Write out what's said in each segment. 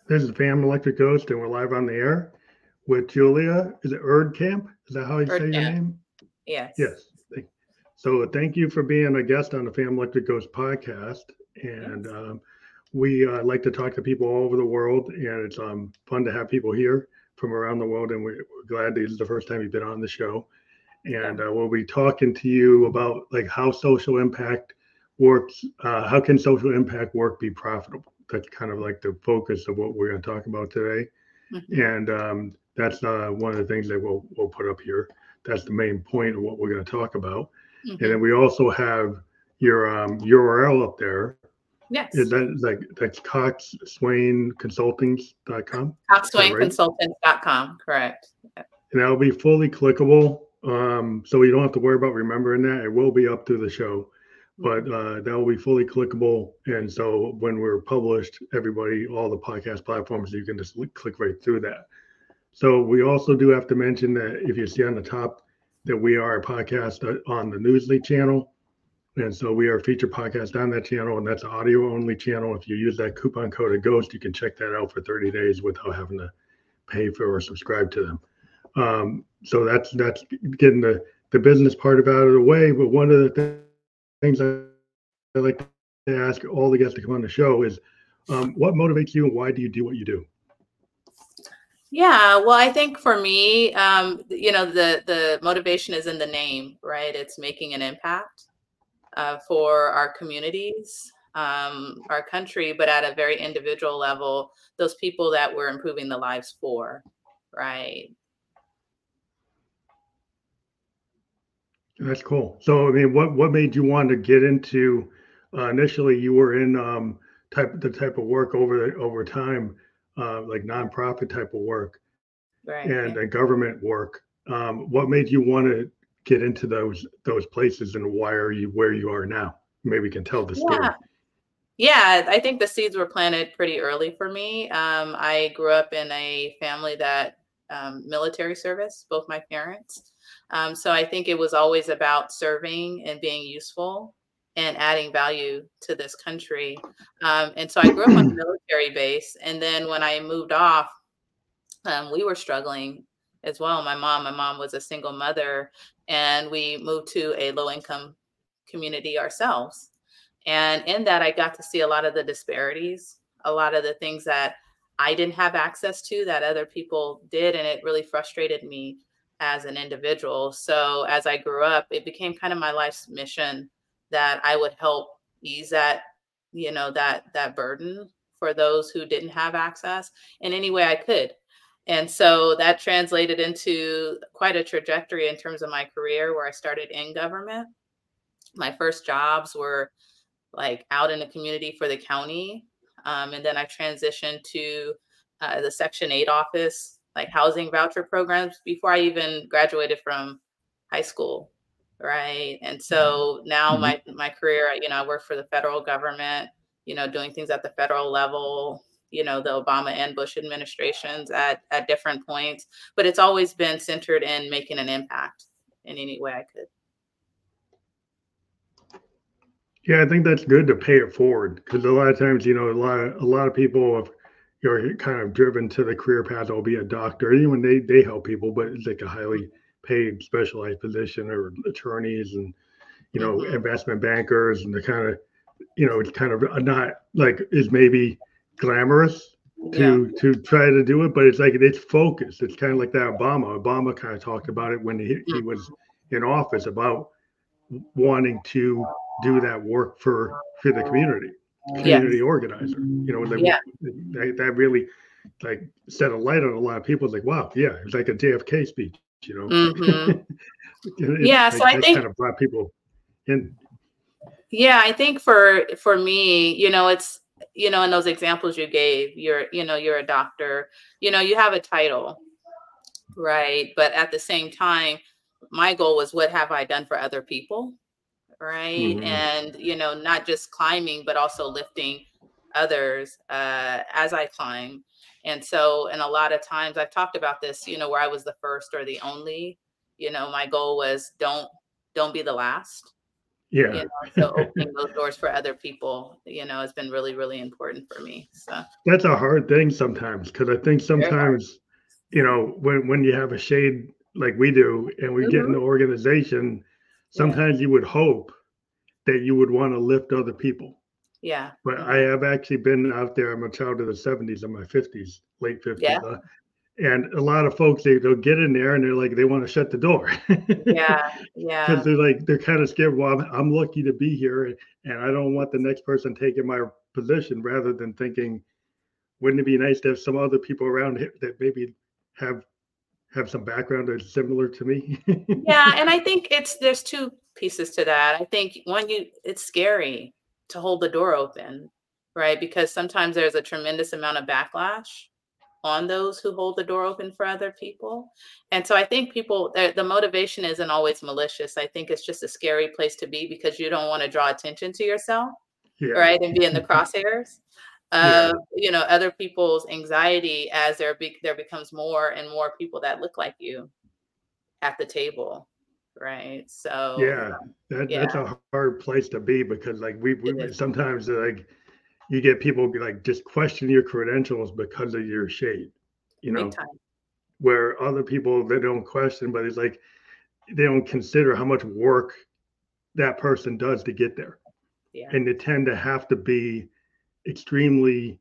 This is Pam Electric Ghost, and we're live on the air with Julia. Is it Erdkamp? Is that how you Or say your Camp. name? Yes. Yes. So thank you for being a guest on the Pam Electric Ghost podcast. And Yes. we like to talk to people all over the world, and it's fun to have people here from around the world. And we're glad this is the first time you've been on the show. And Yeah. we'll be talking to you about like how social impact works. How can social impact work be profitable? That's kind of like the focus of what we're going to talk about today. Hmm. And that's one of the things that we'll put up here. That's the main point of what we're going to talk about. And then Hmm. we also have your URL up there. Is Yes. that like that's coxswainconsultings.com? Is that right? TopSwingConsultants.com. Correct. And that'll be fully clickable. So you don't have to worry about remembering that. It will be up through the show, but Mhm. that will be fully clickable. And so when we're published, everybody, all the podcast platforms, you can just click right through that. So we also do have to mention that if you see on the top that we are a podcast on the Newsly channel. And so we are a featured podcast on that channel, and that's an audio only channel. If you use that coupon code of Ghost, you can check that out for 30 days without having to pay for or subscribe to them. So that's getting the business part of it out of the way. But one of the things I like to ask all the guests to come on the show is, what motivates you, and why do you do what you do? Yeah. Well, I think for me, the motivation is in the name, right? It's making an impact for our communities, our country, but at a very individual level, those people that we're improving the lives for, right? That's cool. So I mean, what made you want to get into? Initially, you were in type of work over time, like nonprofit type of work and Right. government work. What made you want to get into those places, and why are you where you are now? Maybe we can tell the story. Yeah. Yeah, I think the seeds were planted pretty early for me. I grew up in a family that military service, both my parents. So I think it was always about serving and being useful and adding value to this country. And so I grew up on a military base. And then when I moved off, we were struggling as well. My mom was a single mother, and we moved to a low income community ourselves. And in that, I got to see a lot of the disparities, a lot of the things that I didn't have access to that other people did. And it really frustrated me as an individual. So as I grew up, it became kind of my life's mission that I would help ease that burden for those who didn't have access in any way I could. And so that translated into quite a trajectory in terms of my career, where I started in government. My first jobs were like out in the community for the county. And then I transitioned to the Section 8 office, like housing voucher programs, before I even graduated from high school. Right. And so now Mhm. my career, I work for the federal government, doing things at the federal level, the Obama and Bush administrations at different points. But it's always been centered in making an impact in any way I could. Yeah, I think that's good to pay it forward because a lot of times, a lot of people have, you're kind of driven to the career path. I'll be a doctor. Even they help people, but it's like a highly paid, specialized position, or attorneys and Mm-hmm. investment bankers, and the kind of it's kind of not like is maybe glamorous Yeah. to try to do it, but it's like it's focused. It's kind of like that Obama kind of talked about it when he was in office about wanting to do that work for the community Yes. organizer. Like Yeah. that really like set a light on a lot of people. It's like, wow, yeah, it's like a JFK speech. Hmm. It's Yeah. like So I that kind think, of brought people in. yeah, I think for me, it's, in those examples you gave, you're a doctor, you have a title, right? But at the same time, my goal was, what have I done for other people? Right. Hmm. And, not just climbing, but also lifting others as I climb. And so, and a lot of times I've talked about this, where I was the first or the only, my goal was don't be the last. Yeah. So opening those doors for other people, has been really, really important for me. So That's a hard thing sometimes because I think very hard. sometimes, when you have a shade like we do and we get in the Hmm. organization, Yeah. sometimes you would hope that you would want to lift other people. Yeah. But I Hmm. have actually been out there. I'm a child of the 70s and my 50s, late 50s. Yeah. And a lot of folks, they'll get in there and they're like, they want to shut the door. Yeah. Because Yeah. they're kind of scared. Well, I'm lucky to be here and I don't want the next person taking my position rather than thinking, wouldn't it be nice to have some other people around here that maybe have have some background that's similar to me? Yeah. And I think there's two pieces to that. I think one, it's scary to hold the door open, right? Because sometimes there's a tremendous amount of backlash on those who hold the door open for other people. And so I think the motivation isn't always malicious. I think it's just a scary place to be because you don't want to draw attention to yourself, Yeah, right? And be in the crosshairs yeah, of, other people's anxiety as there becomes more and more people that look like you at the table, right? So, yeah. That's yeah, a hard place to be because like it we is sometimes like you get people like just question your credentials because of your shade, you big know, time. where other people they don't question, but it's like they don't consider how much work that person does to get there. Yeah. And they tend to have to be extremely,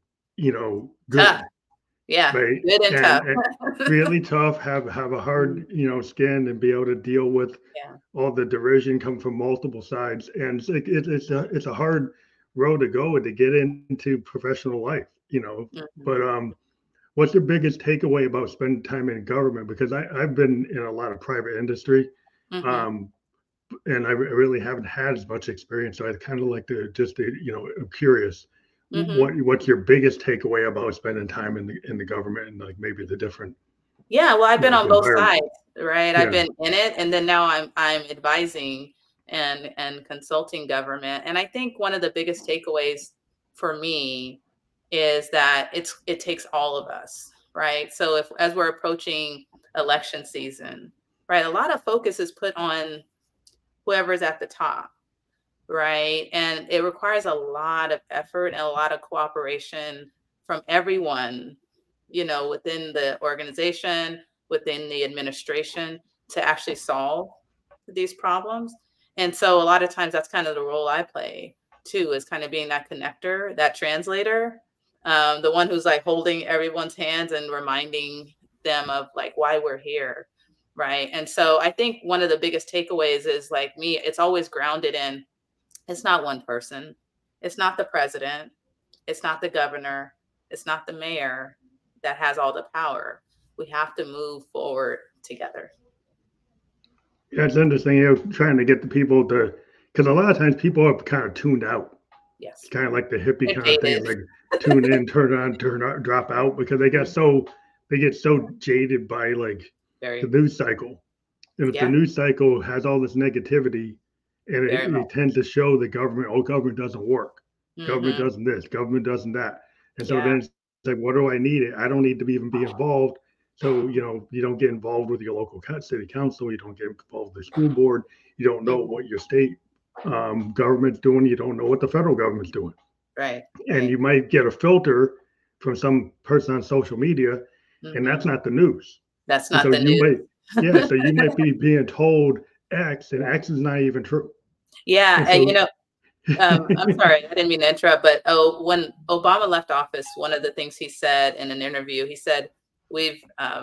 Tough. good, Yeah. right? Good and tough. And really tough, have a Mm, hard, skin and be able to deal with yeah. all the derision come from multiple sides. And it's a hard road to go to get into professional life, But Hmm. what's the biggest takeaway about spending time in government? Because I've been in a lot of private industry, Hmm. um, and I really haven't had as much experience. So I'd kind of like to just, I'm curious, Hmm. what's your biggest takeaway about spending time in the government and like maybe the different Yeah, well, I've been on both environment? sides, right? I've Yeah, been in it, and then now I'm advising and consulting government. And I think one of the biggest takeaways for me is that it takes all of us, right? So if as we're approaching election season, right, a lot of focus is put on whoever's at the top, right? And it requires a lot of effort and a lot of cooperation from everyone, within the organization, within the administration to actually solve these problems. And so a lot of times that's kind of the role I play too, is kind of being that connector, that translator, the one who's like holding everyone's hands and reminding them of like why we're here. Right. And so I think one of the biggest takeaways is like me, it's always grounded in it's not one person. It's not the president. It's not the governor. It's not the mayor that has all the power. We have to move forward together. yeah, it's interesting. Trying to get the people to, because a lot of times people are kind of tuned out. It's Yes. kind of like the hippie They're kind of thing. It's jaded. like tune in, turn on, turn out, drop out because they get so jaded by like the Very, news cycle. And if the yeah, news cycle has all this negativity and very it much. tends to show the government, oh, government doesn't work. Government Hmm. doesn't this, government doesn't that. And so Yeah. then it's like, what do I need it? I don't need to even be involved. So, you don't get involved with your local city council. You don't get involved with the school board. You don't know Hmm. what your state government's doing. You don't know what the federal government's doing. Right. And you Right. might get a filter from some person on social media, and that's Hmm. not the news. That's And not so the you news. might, yeah, so you might be being told X, and Yeah. X is not even true. Yeah. And And, so, I'm sorry, I didn't mean to interrupt, but when Obama left office, one of the things he said in an interview, he said, "We've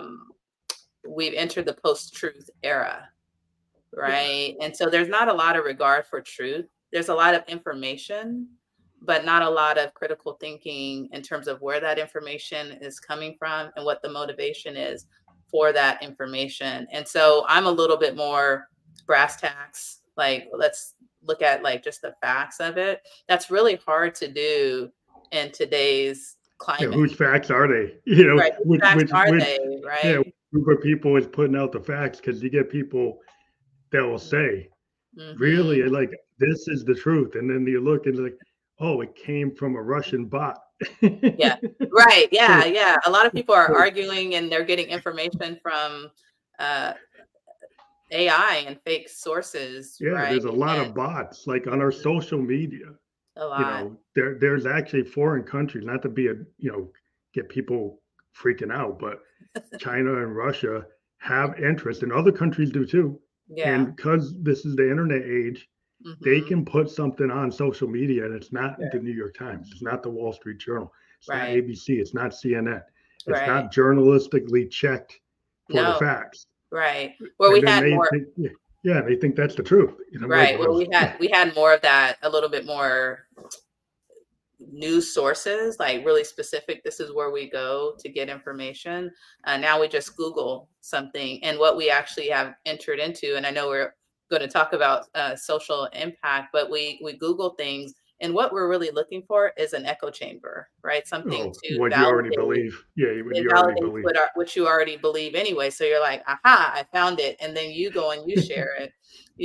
we've entered the post-truth era." Right? And so there's not a lot of regard for truth. There's a lot of information, but not a lot of critical thinking in terms of where that information is coming from and what the motivation is for that information. And so I'm a little bit more brass tacks, like let's look at like just the facts of it. That's really hard to do in today's climate. whose facts are they? Right. Whose facts are Which, they, yeah, right? group of people is putting out the facts because you get people that will say, Mm-hmm. really, like, this is the truth. And then you look and like, oh, it came from a Russian bot. Yeah. Right. So, Yeah. Yeah. A lot of people are so arguing and they're getting information from uh, AI and fake sources, Yeah, right? there's a lot And of bots like on our social media. a lot. There's actually foreign countries, not to be get people freaking out, but China and Russia have interest, and other countries do too. Yeah. And because this is the internet age, they Hmm. can put something on social media, and it's not the New York Times, it's not the Wall Street Journal, it's not Right. ABC, it's not CNN, it's Right. not journalistically checked for the No. facts. Right. Where And we then had they more. think, yeah, they think that's the truth. I'm like, Right. well, Well, we had more of that, a little bit more news sources, like really specific. This is where we go to get information. Now we just Google something, and what we actually have entered into. And I know we're going to talk about social impact, but we Google things, and what we're really looking for is an echo chamber, right? Something oh, to what you already validate. believe. Yeah, what It you already validates believe. what you already believe anyway. So you're like, aha, I found it, and then you go and you share it.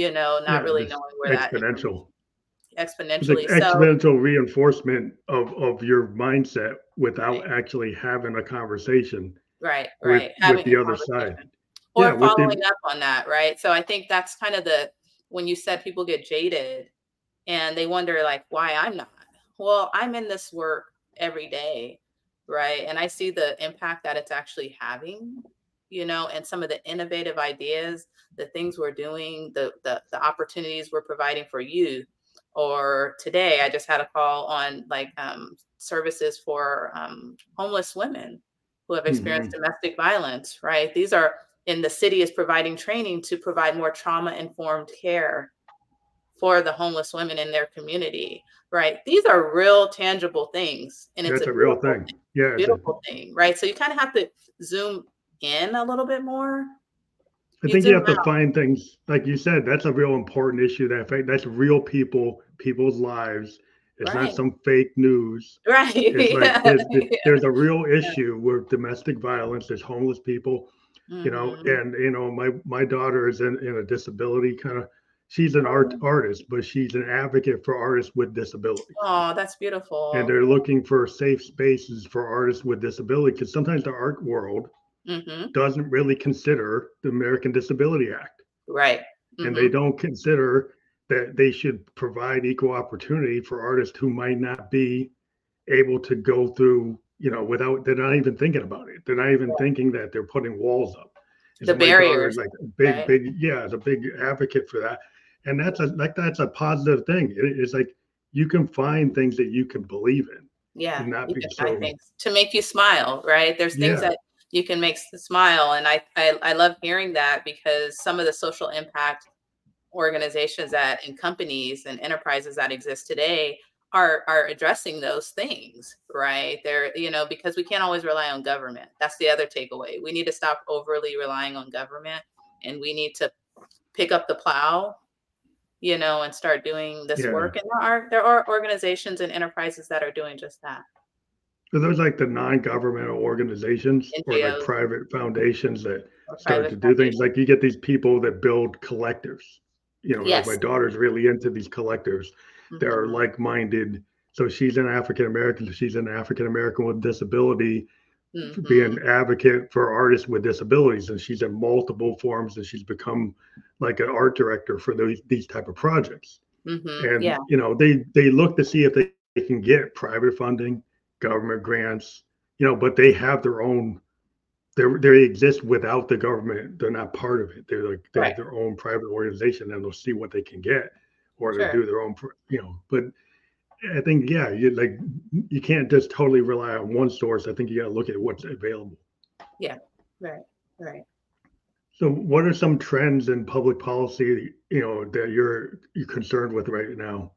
Not Yeah, really just knowing where that information exponential. It's like exponentially. So exponential reinforcement of your mindset right. without actually having a conversation Right, with right. with Having a the other side. conversation Yeah, or with following the up on that, right? So I think that's kind of when you said people get jaded and they wonder like why I'm not. Well, I'm in this work every day, right? And I see the impact that it's actually having, and some of the innovative ideas, the things we're doing, the opportunities we're providing for youth. Or today I just had a call on like services for homeless women who have experienced Mhm. domestic violence, right? These are in the city is providing training to provide more trauma informed care for the homeless women in their community, right? These are real tangible things, and it's a That's a real thing. Yeah, it's a beautiful thing, right? So you kind of have to zoom in a little bit more. I You think you zoom have to out, find things like you said. That's a real important issue. That's real people, people's lives. It's not right? some fake news. Right. It's like Yeah. Yeah. there's a real issue with domestic violence. There's homeless people, Hmm. and my daughter is in a disability kind of. She's an Oh, artist, but she's an advocate for artists with disabilities, oh, that's and beautiful. they're looking for safe spaces for artists with disability because sometimes the art world Hmm. doesn't really consider the American Disability Act, Right. and they Hmm. don't consider that they should provide equal opportunity for artists who might not be able to go through, without, they're not even thinking about it. They're not even thinking that they're putting walls up. And The so my daughter is barriers, like a right? yeah, is a big advocate for that. And that's a positive thing. It's like you can find things that you can believe in Yeah, and not you be can find so, things to make you smile, right? There's things yeah, that you can make smile, and I love hearing that because some of the social impact organizations that and companies and enterprises that exist today are addressing those things, right? They're because we can't always rely on government. That's the other takeaway. We need to stop overly relying on government, and we need to pick up the plow, and start doing this yeah. work. And there are organizations and enterprises that are doing just that. So those like the non-governmental organizations or like NGOs private foundations that or start private to do things. foundations. Like you get these people that build collectives. Like my Yes. daughter's really into these collectives. They're Mhm. like-minded. So she's an African American. She's an African American with disability, for being Mhm. advocate for artists with disabilities, and she's in multiple forms, and she's become like an art director for these type of projects. Mhm. And Yeah. they look to see if they can get private funding, government grants, but they have their own. They exist without the government. They're not part of it. They're like they Right. have their own private organization, and they'll see what they can get, or to Sure. do their own. But I think you can't just totally rely on one source. I think you got to look at what's available. Yeah. Right. Right. So, what are some trends in public policy, that you're concerned with right now?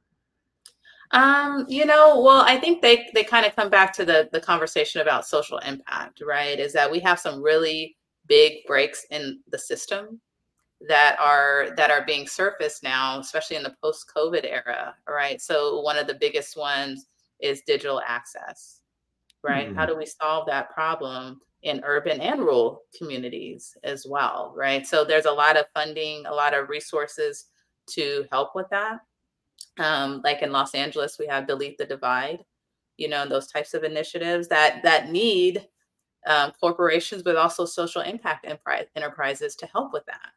Well, I think they kind of come back to the conversation about social impact, right? Is that we have some really big breaks in the system that are being surfaced now, especially in the post-COVID era, right? So one of the biggest ones is digital access, right? How Mm, do we solve that problem in urban and rural communities as well, right? So there's a lot of funding, a lot of resources to help with that. Like in Los Angeles, we have Delete the Divide, those types of initiatives that need corporations, but also social impact enterprises to help with that.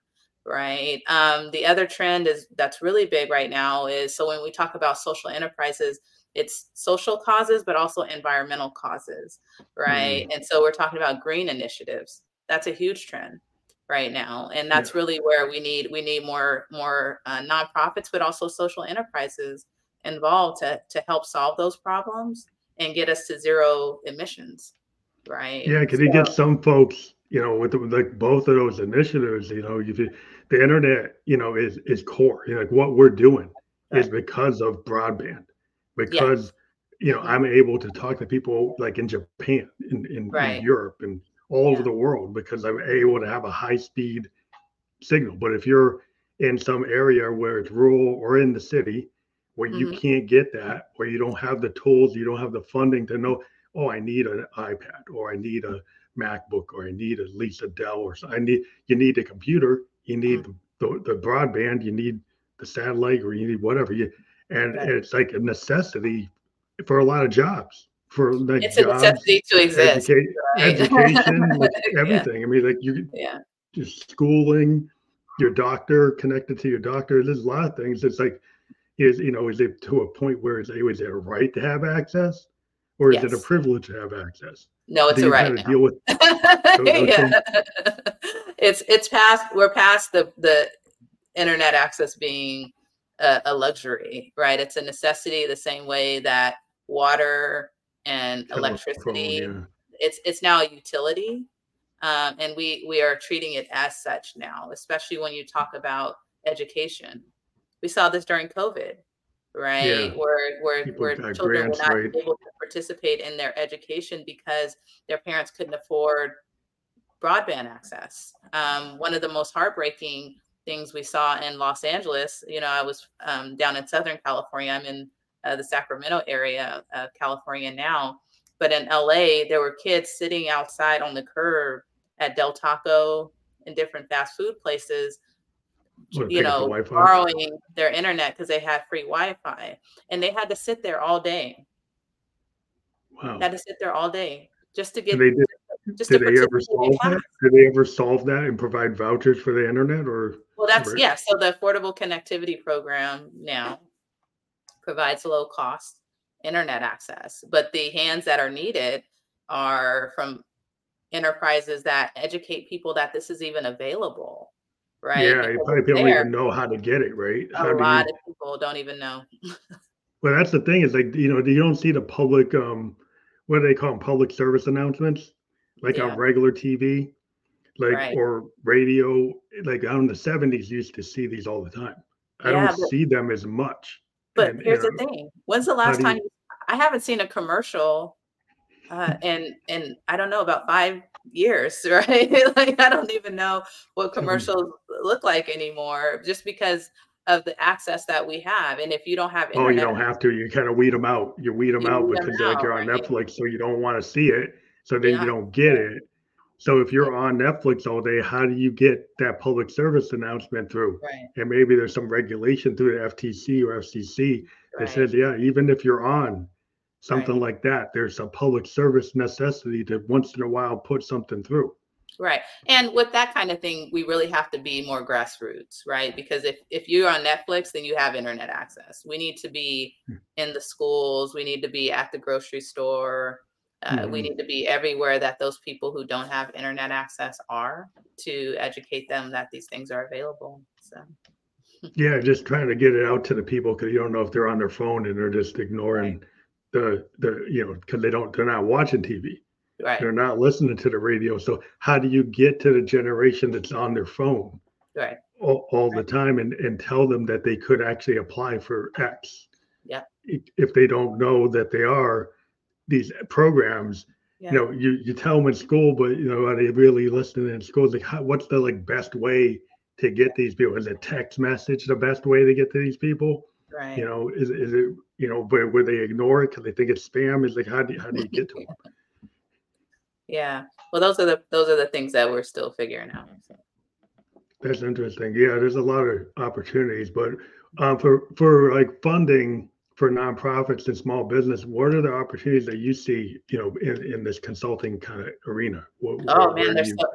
right? The other trend is that's really big right now is, so when we talk about social enterprises, it's social causes, but also environmental causes, right? Mm, And so we're talking about green initiatives. That's a huge trend right now, and yeah. that's really where we need more nonprofits, but also social enterprises involved to help solve those problems and get us to zero emissions, right? Yeah, because you get some folks, with like both of those initiatives, the internet, is core. Like what we're doing is Right. because of broadband, Yeah. because Hmm. I'm able to talk to people like in Japan, in Right. Europe, and all over Yeah. the world because I'm able to have a high speed signal. But if you're in some area where it's rural or in the city where you Hmm. can't get that, or you don't have the tools, you don't have the funding to know, oh, I need an iPad, or I need a MacBook, or I need at least a Dell, or so you need a computer, you need the broadband, you need the satellite, or you need whatever and Right. it's like a necessity for a lot of jobs, for like It's a jobs, necessity to exist, educate right? education, like Yeah. everything. I mean, like you Yeah. just schooling, your doctor, connected to your doctor. There's a lot of things. It's like, is it to a point where is it a right to have access, or is it a Yes. privilege to have access? No, Do it's a you right kind of now. deal with those Yeah. things? It's past, we're past the internet access being a luxury, right? It's a necessity the same way that water and Telephone, electricity, yeah. it's now a utility. And we are treating it as such now, especially when you talk about education. We saw this during COVID, Yeah. right? Where People got children were grants, not right? able to participate in their education because their parents couldn't afford broadband access. One of the most heartbreaking things we saw in Los Angeles, I was down in Southern California. I'm in the Sacramento area of California now. But in LA, there were kids sitting outside on the curb at Del Taco and different fast food places, Want to pick up the Wi-Fi? borrowing their internet because they had free Wi-Fi. And they had to sit there all day, Wow. had to sit there all day just to And get, they did. just to Did they ever participate in solve class. that? Did they ever solve that and provide vouchers for the internet, or? Well, that's, Right. yeah. So the Affordable Connectivity Program now provides low cost internet access, but the hands that are needed are from enterprises that educate people that this is even available, right? Yeah, you Because probably it's don't there. even know how to get it, right? A How do lot you? of people don't even know. Well, that's the thing is like, you don't see the public, what do they call them? Public service announcements, like on Yeah, regular TV, like, right. or radio, like out in the 70s used to see these all the time. I don't Yeah, see them as much. but And, here's the thing. When's the how last do time you, I haven't seen a commercial in I don't know, about 5 years, right? Like I don't even know what um, commercials look like anymore, just because of the access that we have. And if you don't have oh, you internet, don't have to, you kind of weed them out. You weed them you out weed them because they're like out, you're on right? Netflix, so you don't want to see it. So then you Yeah, don't get it. So if yeah, you're on Netflix all day, how do you get that public service announcement through? right, And maybe there's some regulation through the FTC or FCC that right, says, yeah, even if you're on right. something like that, there's a public service necessity to once in a while put something through. Right. And with that kind of thing, we really have to be more grassroots, right? Because if you're on Netflix, then you have internet access. We need to be in the schools, we need to be at the grocery store, we Mm-hmm. need to be everywhere that those people who don't have internet access are, to educate them that these things are available. So, Yeah, just trying to get it out to the people because you don't know if they're on their phone and they're just right, ignoring because they're not watching TV. right, They're not listening to the radio. So how do you get to the generation that's on their phone right, all the right. time and tell them that they could actually apply for X Yeah, if they don't know that they are these programs? yeah. You tell them in school, but are they really listening in school? Like, what's the like best way to get these people? Is a text message the best way to get to these people? Right. Is it where they ignore it because they think it's spam? Is like how do you get to them? Yeah. Well, those are the things that we're still figuring out. So. That's interesting. Yeah, there's a lot of opportunities, but for like funding for nonprofits and small business, what are the opportunities that you see, in this consulting kind of arena? Oh man,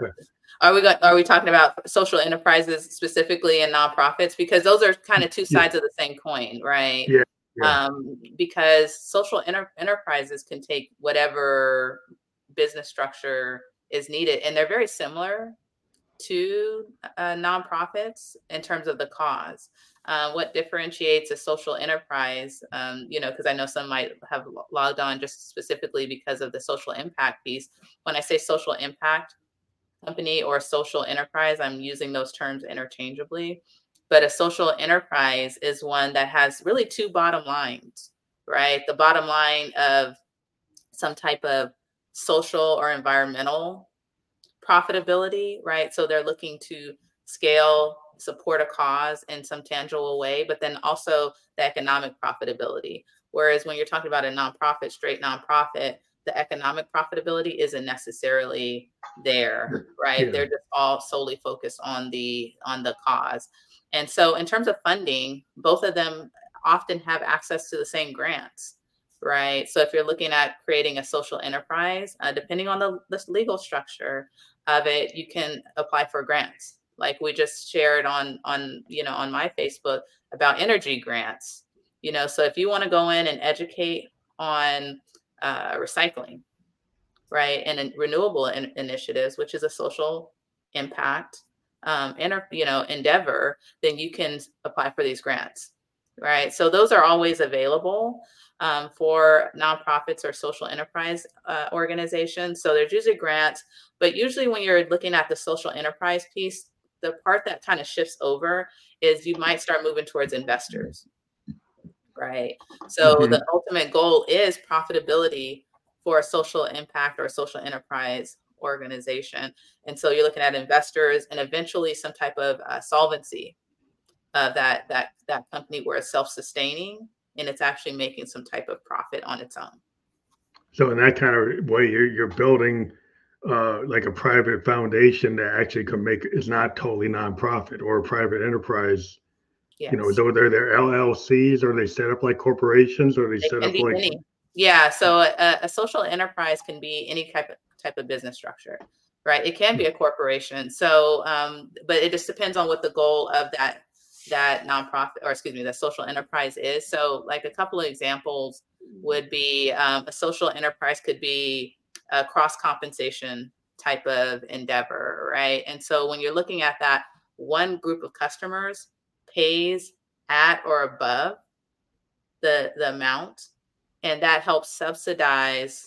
are we talking about social enterprises specifically and nonprofits? Because those are kind of two Yeah, sides of the same coin, right? yeah, yeah. Because social enterprises can take whatever business structure is needed, and they're very similar to nonprofits in terms of the cause. What differentiates a social enterprise, because I know some might have logged on just specifically because of the social impact piece. When I say social impact company or social enterprise, I'm using those terms interchangeably. But a social enterprise is one that has really two bottom lines, right? The bottom line of some type of social or environmental profitability, right? So they're looking to scale, support a cause in some tangible way, but then also the economic profitability. Whereas when you're talking about a nonprofit, straight nonprofit, the economic profitability isn't necessarily there, right? Yeah. They're just all solely focused on the cause. And so in terms of funding, both of them often have access to the same grants, right? So if you're looking at creating a social enterprise, depending on the legal structure of it, you can apply for grants. Like we just shared on my Facebook about energy grants. So if you want to go in and educate on recycling, right, and renewable initiatives, which is a social impact endeavor, then you can apply for these grants, right? So those are always available for nonprofits or social enterprise organizations. So there's usually grants, but usually when you're looking at the social enterprise piece, the part that kind of shifts over is you might start moving towards investors, right? So the ultimate goal is profitability for a social impact or a social enterprise organization. And so you're looking at investors and eventually some type of solvency of that company where it's self-sustaining and it's actually making some type of profit on its own. So in that kind of way, you're building like a private foundation that actually is not totally nonprofit or a private enterprise. Yes. So they're LLCs, or they set up like corporations, or they set up like any. Yeah. So a social enterprise can be any type of business structure, right? It can be a corporation. So, but it just depends on what the goal of that nonprofit, or excuse me, the social enterprise is. So like a couple of examples would be a social enterprise could be a cross compensation type of endeavor, right? And so when you're looking at that, one group of customers pays at or above the amount, and that helps subsidize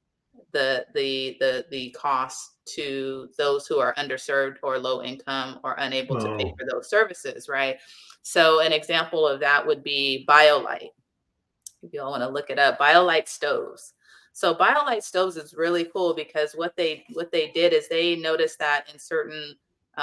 the cost to those who are underserved or low income or unable to pay for those services, right? So an example of that would be BioLite. If you all want to look it up, BioLite stoves. So BioLite stoves is really cool because what they did is they noticed that in certain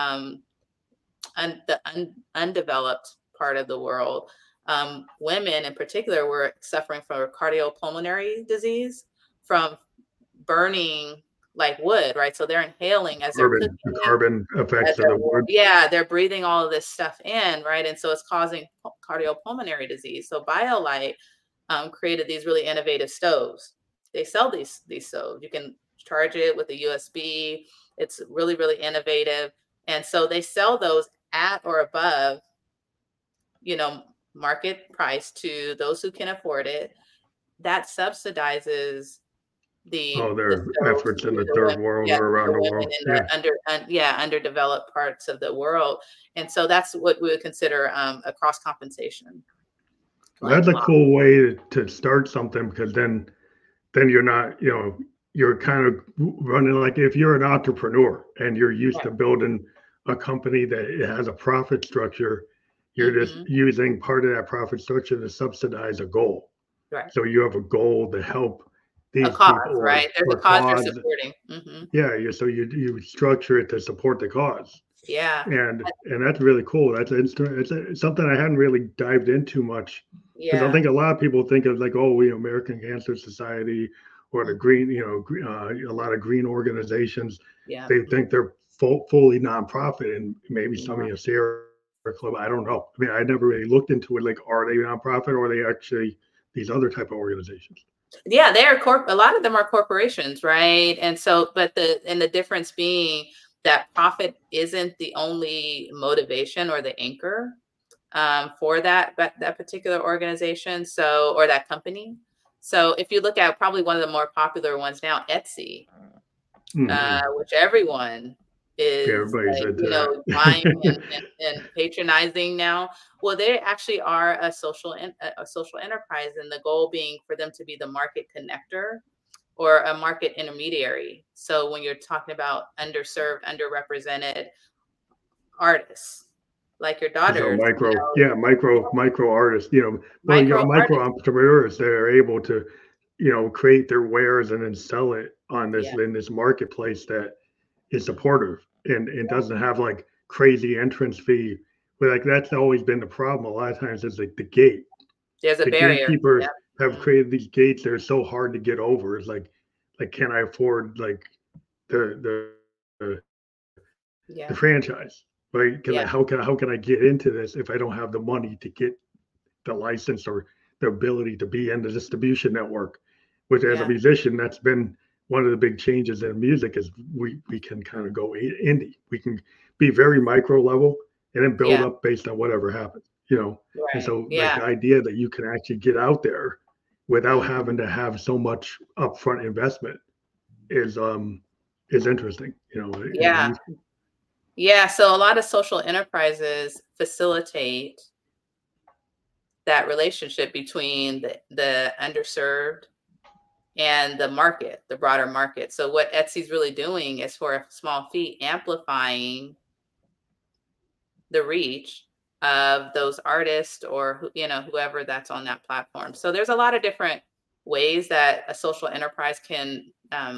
undeveloped part of the world, women in particular were suffering from cardiopulmonary disease from burning like wood, right? So they're inhaling as they're cooking. The carbon effects of the wood. Yeah, they're breathing all of this stuff in, right? And so it's causing cardiopulmonary disease. So BioLite created these really innovative stoves. They sell these stoves. You can charge it with a USB. It's really, really innovative. And so they sell those at or above, market price to those who can afford it. That subsidizes their efforts in the third world or around the world. Underdeveloped parts of the world. And so that's what we would consider a cross compensation. That's a cool way to start something, because then you're not, you're kind of running, like if you're an entrepreneur and you're used to building a company that has a profit structure, you're just using part of that profit structure to subsidize a goal. Right. So you have a goal to help these cause, people, right? There's a cause you're supporting. Yeah. So you structure it to support the cause. Yeah. And that's really cool. It's something I hadn't really dived into much. Because I think a lot of people think of like, American Cancer Society or the green, a lot of green organizations. Yeah. They think they're fully nonprofit, and maybe some of your Sierra Club. I don't know. I mean, I never really looked into it. Like, are they nonprofit, or are they actually these other type of organizations. Yeah, a lot of them are corporations, right? And so, but the difference being that profit isn't the only motivation or the anchor for that particular organization, so, or that company. So if you look at probably one of the more popular ones now, Etsy, which everyone is Everybody's like, into that. buying and patronizing now. Well, they actually are a social enterprise, and the goal being for them to be the market connector or a market intermediary. So when you're talking about underserved, underrepresented artists, like your So daughters, micro artists, micro micro artists. entrepreneurs that are able to, create their wares and then sell it on Yeah, in this marketplace that is supportive and doesn't have like crazy entrance fee. But like that's always been the problem. A lot of times it's like the gate. there's a The barrier. gatekeepers Yeah. have created these gates that are so hard to get over. It's like can I afford like the Yeah. the franchise, right? Yeah. How can I get into this if I don't have the money to get the license or the ability to be in the distribution network? Which as a Yeah. musician, that's been one of the big changes in music is we can kind of go indie. We can be very micro level and then build Yeah. up based on whatever happens. And Right. so like Yeah. the idea that you can actually get out there without Mhm. having to have so much upfront investment is interesting, and Yeah. useful. Yeah. So a lot of social enterprises facilitate that relationship between the underserved and the market, the broader market. So what Etsy's really doing is for a small fee, amplifying the reach of those artists or whoever that's on that platform. So there's a lot of different ways that a social enterprise can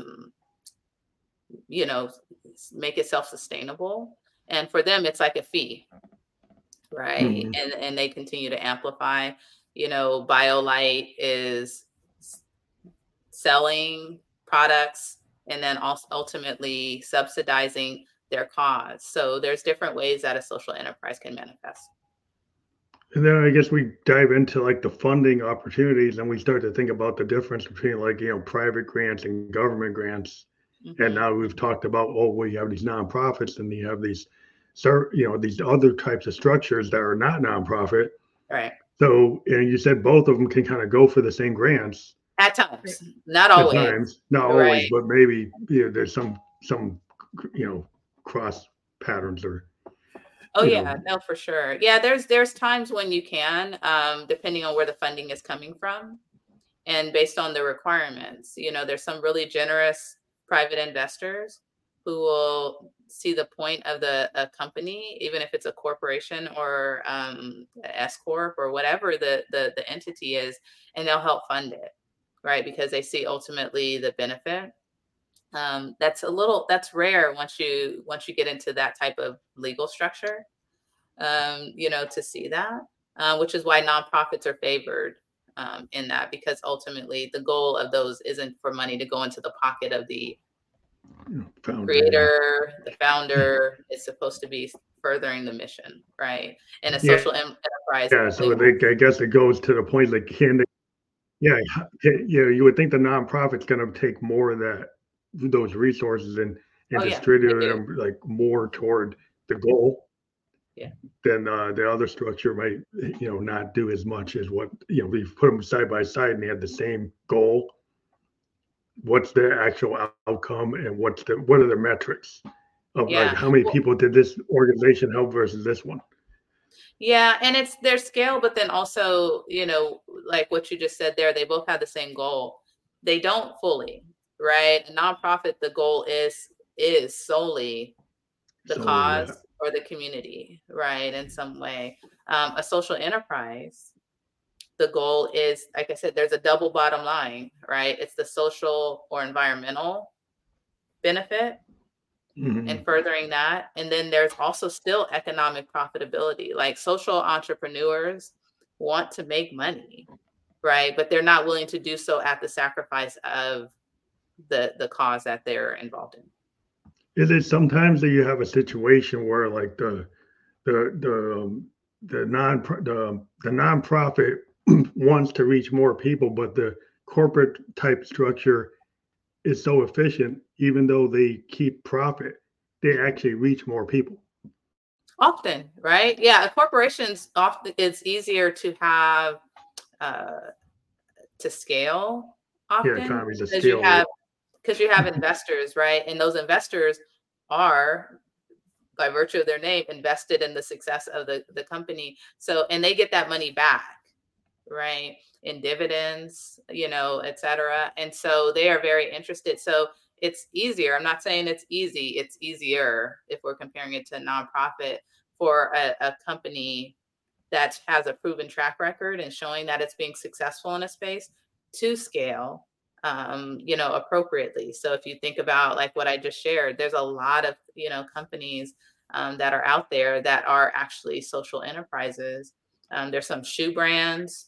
you know make it self-sustainable, and for them it's like a fee, right? Mhm. And they continue to amplify. BioLite is selling products and then also ultimately subsidizing their cause. So there's different ways that a social enterprise can manifest. And then I guess we dive into like the funding opportunities and we start to think about the difference between like, private grants and government grants. And Hmm. now we've talked about, we have these nonprofits and you have these other types of structures that are not nonprofit. Right. So, and you said both of them can kind of go for the same grants At times, not at always. times, not always, Right. but maybe, there's some, cross patterns or, Oh you yeah, know, no, for sure. Yeah, there's times when you can, depending on where the funding is coming from and based on the requirements. There's some really generous private investors who will see the point of a company, even if it's a corporation or a S corp or whatever the entity is, and they'll help fund it, right? Because they see ultimately the benefit. That's rare once you get into that type of legal structure, to see that, which is why nonprofits are favored in that, because ultimately the goal of those isn't for money to go into the pocket of the founder. Yeah. creator, the founder. It's supposed to be furthering the mission, right? And a Yeah. social enterprise. Yeah. So I guess it goes to the point like, can they, yeah, you would think the nonprofit's going to take more of those resources and Oh yeah, they distribute do. them like more toward the goal Yeah. than the other structure might, not do as much as what, we put them side by side and they have the same goal. What's the actual outcome and what are the metrics of like Yeah. how many Well, people did this organization help versus this one? yeah, and it's their scale, but then also, like what you just said there, they both have the same goal. They don't fully, right? A nonprofit, the goal is solely the Solely cause that. or the community, right? In some way. A social enterprise, the goal is, like I said, there's a double bottom line, right? It's the social or environmental benefit and Mhm. furthering that. And then there's also still economic profitability. Like social entrepreneurs want to make money, right? But they're not willing to do so at the sacrifice of the cause that they're involved in. Is it sometimes that you have a situation where like the the the nonprofit wants to reach more people, but the corporate type structure is so efficient, even though they keep profit, they actually reach more people. Often, right? Yeah, corporations often it's easier to have uh, to scale Yeah, often economies of scale, right? because you have investors, right? And those investors are by virtue of their name invested in the success of the company. So and they get that money back, right? In dividends, et cetera. And so they are very interested. So it's easier. I'm not saying it's easy, it's easier if we're comparing it to a nonprofit for a company that has a proven track record and showing that it's being successful in a space to scale appropriately. So if you think about like what I just shared, there's a lot of companies that are out there that are actually social enterprises. There's some shoe brands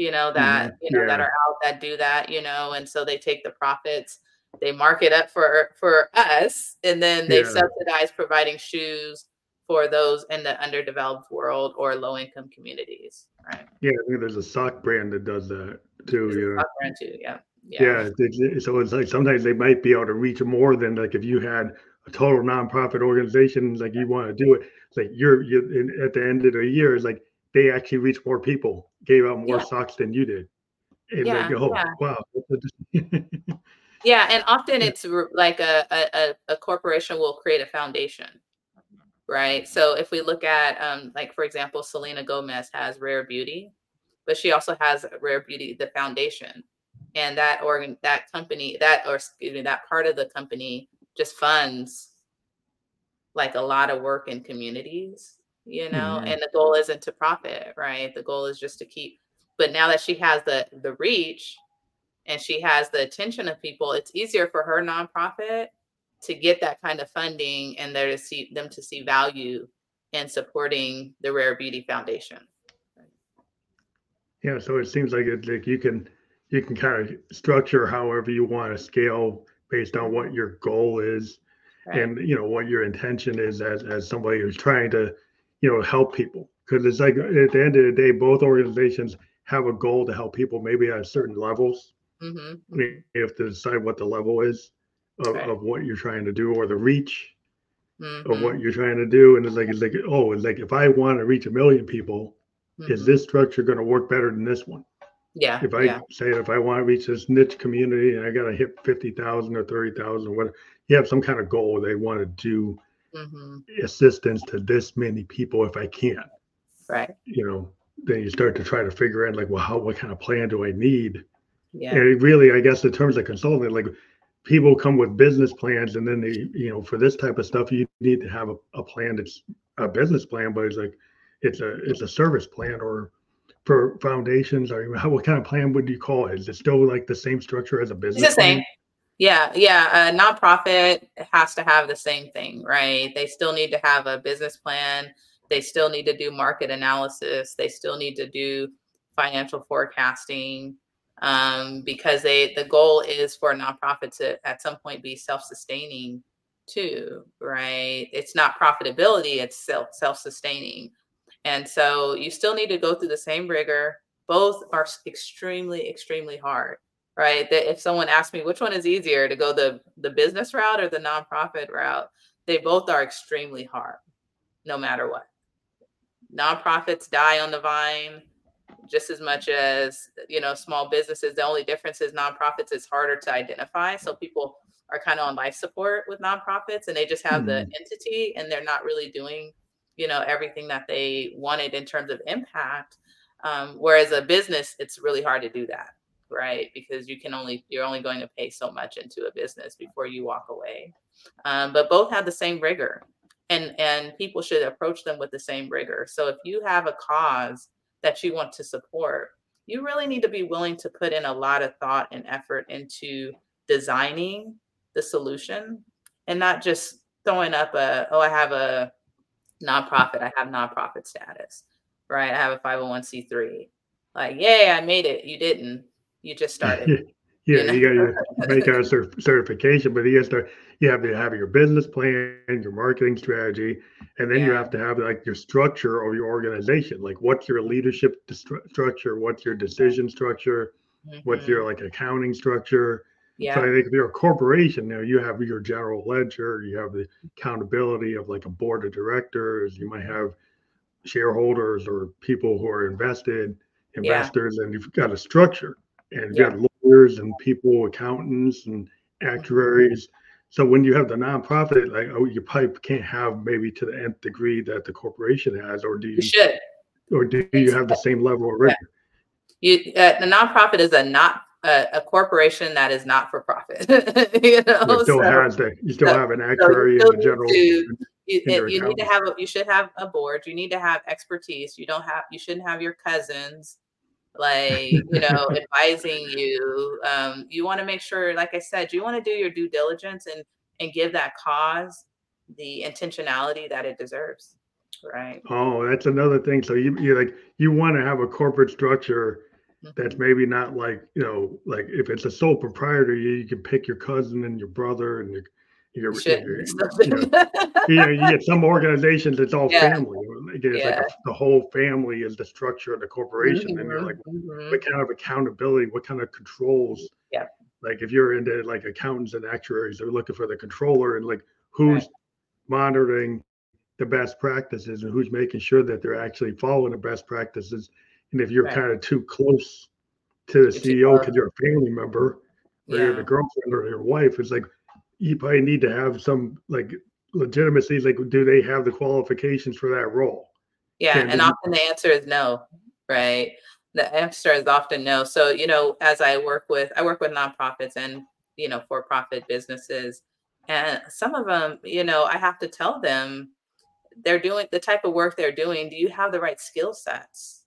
that Yeah, are out that do that, and so they take the profits, they mark it up for us, and then they yeah, subsidize providing shoes for those in the underdeveloped world or low income communities, right? yeah. I think there's a sock brand that does that too. It's a You stock know, brand too. Yeah. Yeah. yeah. So it's like sometimes they might be able to reach more than like if you had a total nonprofit organization, like you want to do it. It's like at the end of the year, it's like they actually reach more people, gave out more Yeah. socks than you did. It's like, Yeah. oh Yeah. wow. Yeah. And often it's like a corporation will create a foundation, right? So if we look at, like, for example, Selena Gomez has Rare Beauty, but she also has Rare Beauty, the foundation. And that company, or excuse me, that part of the company just funds like a lot of work in communities, Mhm. and the goal isn't to profit, right? The goal is just to keep, but now that she has the reach and she has the attention of people, it's easier for her nonprofit to get that kind of funding and there to see them to see value in supporting the Rare Beauty Foundation. Yeah, so it seems like you can kind of structure however you want to scale based on what your goal is Right. and what your intention is as somebody who's trying to help people, because it's like at the end of the day both organizations have a goal to help people, maybe at certain levels. Mm-hmm, You mm-hmm. have to decide what the level is Right. of what you're trying to do, or the reach of Mm-hmm, what you're trying to do. And it's like, oh, it's like if I want to reach 1 million people, is mm-hmm. this structure going to work better than this one? Yeah. If I Yeah. say if I want to reach this niche community and I got to hit 50,000 or 30,000, what you have some kind of goal, they want to do Mm-hmm. assistance to this many people if I can, Right. then you start to try to figure out like, well, what kind of plan do I need? And Yeah. it really, I guess, in terms of consulting, like people come with business plans, and then for this type of stuff, you need to have a plan that's a business plan, but it's like it's a service plan, or for foundations, or what kind of plan would you call it? Is it still like the same structure as a It's the business same. plan? Yeah, yeah. A nonprofit has to have the same thing, right? They still need to have a business plan. They still need to do market analysis. They still need to do financial forecasting, because the goal is for a nonprofit to at some point be self-sustaining too, right? It's not profitability; it's self-sustaining, and so you still need to go through the same rigor. Both are extremely, extremely hard, right? That if someone asks me which one is easier to go the business route or the nonprofit route, they both are extremely hard, no matter what. Nonprofits die on the vine just as much as small businesses. The only difference is nonprofits is harder to identify, so people are kind of on life support with nonprofits, and they just have the Mm, entity and they're not really doing everything that they wanted in terms of impact. Whereas a business, it's really hard to do that, right? Because you're only going to pay so much into a business before you walk away. But both have the same rigor, and people should approach them with the same rigor. So if you have a cause that you want to support, you really need to be willing to put in a lot of thought and effort into designing the solution, and not just throwing up I have a nonprofit, I have nonprofit status, right? I have a 501c3. Like, yay, I made it. You didn't. You just started. Yeah, you got to make a certification, but you have to have your business plan, your marketing strategy, and then you Yeah. have to have like your structure or your organization. Like, what's your leadership structure? What's your decision structure? What's your Hmm. like accounting structure? So I Yeah. think if you're a corporation, you have your general ledger, you have the accountability of like a board of directors, you might have shareholders or people who are Yeah. investors, and you've got a structure, and you've Yeah. got lawyers and people, accountants and Hmm. actuaries. So when you have the nonprofit, like, oh, you probably can't have maybe to the nth degree that the corporation has, You should. or do you have the same level of Yeah. rigor? The nonprofit is a corporation that is not for profit. But you still So, have an so you actuary in still the need general to in your you need to accountant. have you should have a board. You need to have expertise. You shouldn't have your cousins like advising you. You want to make sure, like I said, you want to do your due diligence and give that cause the intentionality that it deserves. Right. Oh, that's another thing. So you want to have a corporate structure that's Hmm. maybe not like, like if it's a sole proprietor, you can pick your cousin and your brother and You your shouldn't. you get some organizations, it's all Yeah. family. Like, it's like Yeah. the whole family is the structure of the corporation. And you're Mhm, like, mhm. what kind of accountability, what kind of controls? Yeah, Like if you're into like accountants and actuaries, they're looking for the controller, and like right, who's monitoring the best practices and who's making sure that they're actually following the best practices. And if you're right. kind of too close to the You're too CEO close. because you're a family member or you're the Yeah, girlfriend or your wife, it's like you probably need to have some like legitimacy. Like, do they have the qualifications for that role? yeah, Can and they? often the answer is no, right? The answer is often no. So, as I work with nonprofits and, for-profit businesses, and some of them, I have to tell them they're doing the type of work they're doing. Do you have the right skill sets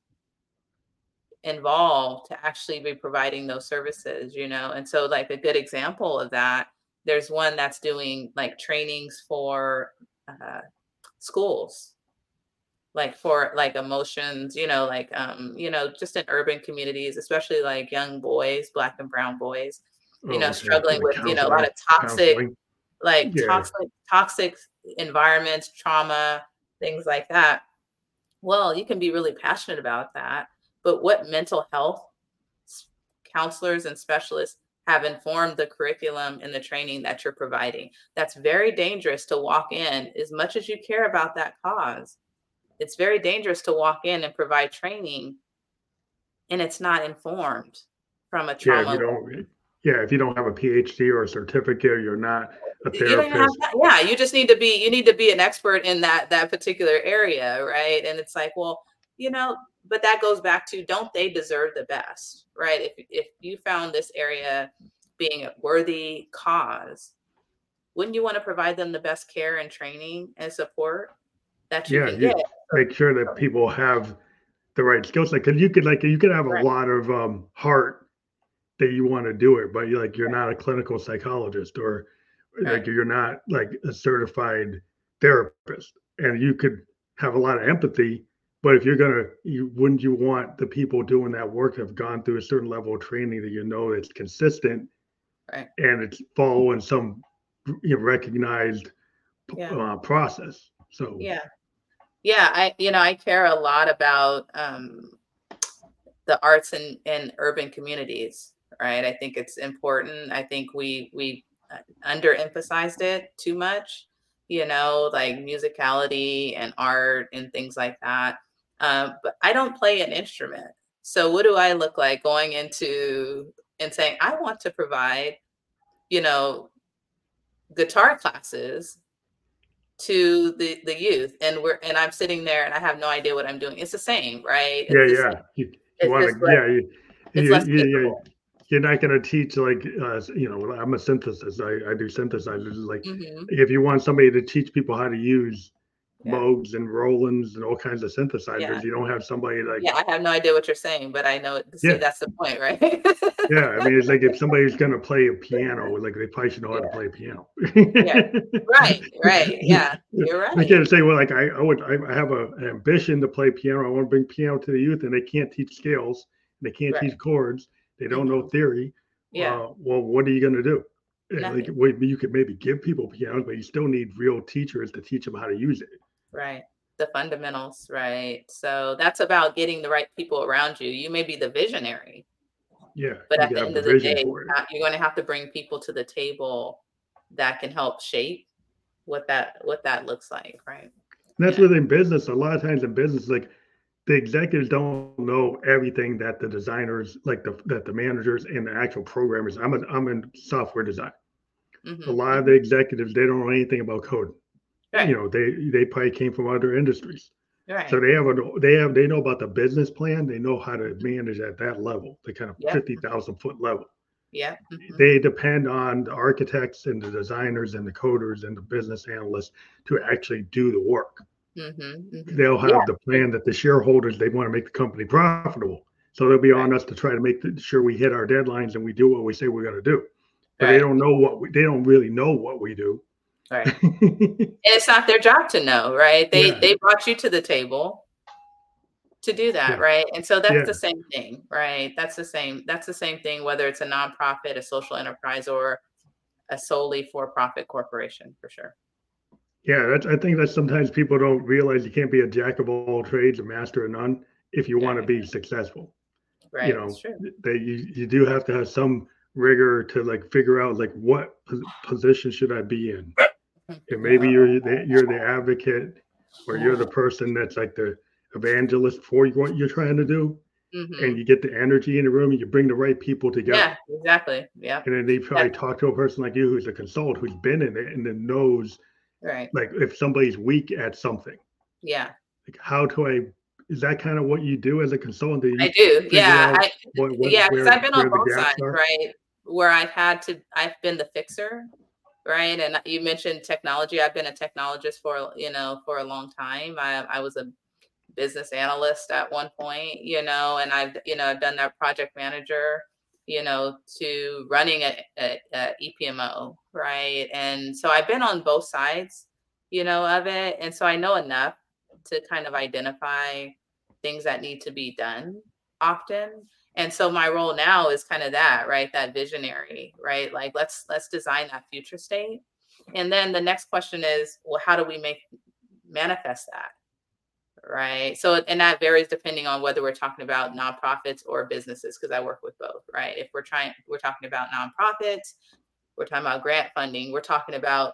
involved to actually be providing those services, And so like a good example of that, there's one that's doing like trainings for uh, schools, like for like emotions, just in urban communities, especially like young boys, black and brown boys, Oh, okay, struggling like with, a lot of counseling. Yeah, toxic environments, trauma, things like that. Well, you can be really passionate about that, but what mental health s- counselors and specialists have informed the curriculum and the training that you're providing? That's very dangerous to walk in, as much as you care about that cause. It's very dangerous to walk in and provide training and it's not informed from a yeah. If you trauma. don't, yeah, if you don't have a PhD or a certificate, you're not a You don't even have therapist. that. Yeah, you need to be an expert in that particular area, right? And it's like, well, but that goes back to, don't they deserve the best, right? If you found this area being a worthy cause, wouldn't you want to provide them the best care and training and support that you Yeah, can get? you make sure that people have the right skill set, because you could have a Right, lot of heart that you want to do it, but you're not a clinical psychologist, or like right, you're not like a certified therapist, and you could have a lot of empathy. But if you wouldn't you want the people doing that work have gone through a certain level of training that it's consistent right. and it's following some recognized Yeah, process. So yeah, yeah. I care a lot about the arts in urban communities, right? I think it's important. I think we underemphasized it too much, like musicality and art and things like that. But I don't play an instrument. So what do I look like going into and saying, I want to provide, you know, guitar classes to the youth, and I'm sitting there and I have no idea what I'm doing. It's the same, right? yeah, yeah, you It's want just to, less, yeah, it's less yeah, visible. you're not going to teach like I'm a synthesis. I do synthesizers. Like Hmm. if you want somebody to teach people how to use Yeah. Moogs and Rolands and all kinds of Yeah. synthesizers, you don't have somebody like, Yeah, I have no idea what you're saying, but I know it. See, yeah, that's the point, right? yeah. I mean, it's like if somebody's going to play a piano, like they probably should know how to Yeah, play a piano. yeah. Right, right. Yeah, you're They right. can't say, well, like I have an ambition to play piano. I want to bring piano to the youth, and they can't teach scales, and they can't Right. teach chords. They don't know Hmm. theory. Yeah. Well, what are you going to do? Like, Nothing. you could maybe give people pianos, but you still need real teachers to teach them how to use it. Right. The fundamentals, right? So that's about getting the right people around you. You may be the visionary, Yeah, but you at can the have end the of the vision day, for it. you're going to have to bring people to the table that can help shape what that looks like, right? And that's Yeah. within business. A lot of times in business, like the executives don't know everything that the designers, like that the managers and the actual programmers. I'm in software design. A Mhm. lot of the Mhm. executives, they don't know anything about code. Right. They probably came from other industries. So Right. they know about the business plan. They know how to Mhm. manage at that level, the kind of Yep. 50,000 foot level. Yep. Mhm. They depend on the architects and the designers and the coders and the business analysts to actually do the work. Mhm. Mhm. They'll Yeah. have the plan that the shareholders, they want to make the company profitable. So they'll be Right. on us to try to make sure we hit our deadlines and we do what we say we're going to do. But they Right. don't know they don't really know what we do. Right. And it's not their job to know, right? They Yeah, they brought you to the table to do that, yeah, right? And so that's yeah. the same thing, right? That's the same thing whether it's a nonprofit, a social enterprise, or a solely for-profit corporation, for sure. Yeah, I think that sometimes people don't realize you can't be a jack of all trades, a master of none, if you want to Right. be successful. Right. It's true. That you do have to have some rigor to like figure out like what position should I be in. And maybe you're the advocate, or you're the person that's like the evangelist for what you're trying to do, and Mhm. you get the energy in the room and you bring the right people together. Yeah, exactly. Yeah. And then they probably That talk to a person like you who's a consultant who's been in it and then knows right. like if somebody's weak at something, Yeah. like how do I is that kind of what you do as a consultant? Do I you do. figure Yeah. out Yeah, because I've been on where the both gaps sides, are? right? I've been the fixer, right? And you mentioned technology. I've been a technologist for a long time. I was a business analyst at one point, and I've done that project manager, to running a EPMO, right? And so I've been on both sides, of it. And so I know enough to kind of identify things that need to be done often. And so my role now is kind of that, right? That visionary, right? Like let's design that future state. And then the next question is, well, how do we manifest that? Right. So, and that varies depending on whether we're talking about nonprofits or businesses, because I work with both, right? If we're talking about nonprofits, we're talking about grant funding, we're talking about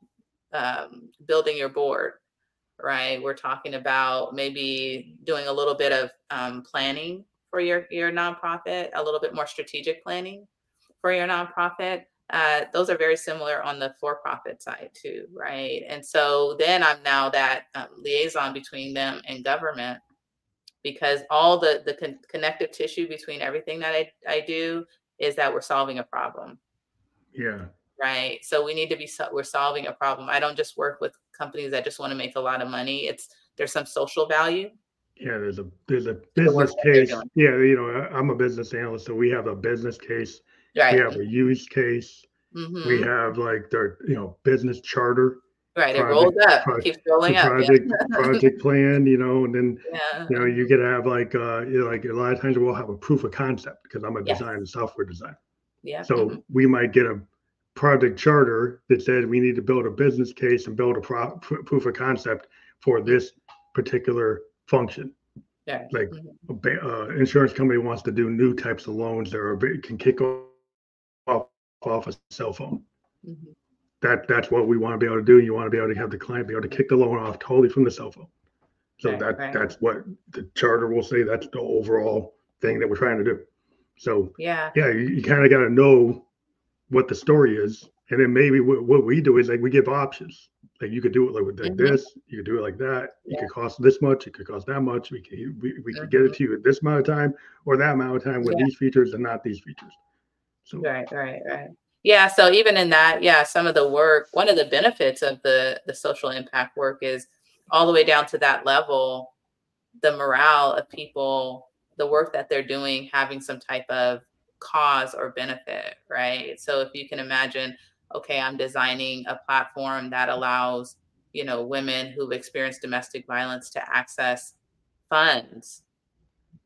building your board, right? We're talking about maybe doing a little bit of planning for your nonprofit, a little bit more strategic planning for your nonprofit. Those are very similar on the for-profit side too, right? And so then I'm now that liaison between them and government, because all the connective tissue between everything that I do is that we're solving a problem, Yeah. right? So we need to we're solving a problem. I don't just work with companies that just want to make a lot of money. There's some social value Yeah, there's a to the work business that they're case. doing. Yeah, I'm a business analyst, so we have a business case. We Right. have a use case. We Mm-hmm. have like their business charter, Right. It rolls project up. It pro, keeps the rolling up. Yeah. project plan, and then Yeah. you could have like like a lot of times we'll have a proof of concept because I'm a Yes. design and software designer. Yeah. Mm-hmm. So we might get a project charter that says we need to build a business case and build a proof of concept for Mm-hmm. this particular function. Right. Like Mm-hmm. insurance company wants to do new types of loans that can kick off a cell phone. Mm-hmm. That's what we want to be able to do. You want to be able to have the client be able to kick the loan off totally from the cell phone. So Right. Right. that's what the charter will say. That's the overall thing that we're trying to do. So Yeah. yeah, you kind of got to know what the story is, and then maybe what we do is like we give options. Like you could do it like Mm-hmm. this, you could do it like that. It Yeah. could cost this much, it could cost that much. We could get Mm-hmm. it to you at this amount of time or that amount of time with Yeah. these features and not these features. So Right. Right. Right. Yeah. So even in that, yeah, some of the work, one of the benefits of the social impact work is all the way down to that level, the morale of people, the work that they're doing, having some type of cause or benefit, right? So if you can imagine, okay, I'm designing a platform that allows, women who've experienced domestic violence to access funds